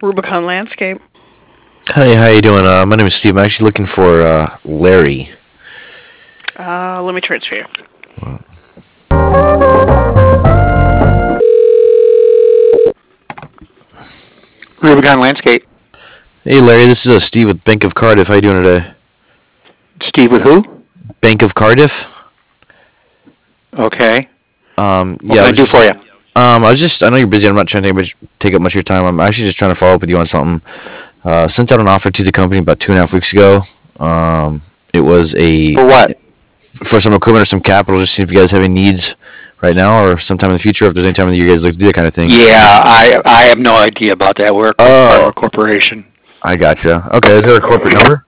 Rubicon Landscape. Hi, how you doing? My name is Steve. I'm actually looking for Larry. Let me transfer you. Rubicon Landscape. Hey, Larry. This is Steve with Bank of Cardiff. How you doing today? Steve with who? Bank of Cardiff. Okay. What can I do for you? I know you're busy. I'm not trying to take up much of your time. I'm actually just trying to follow up with you on something. Sent out an offer to the company about 2.5 weeks ago. It was For what? for some equipment or some capital. Just see if you guys have any needs right now or sometime in the future. If there's any time that you guys like to do that kind of thing. Yeah, I have no idea about that. We're part of a corporation. I gotcha. Okay, is there a corporate number?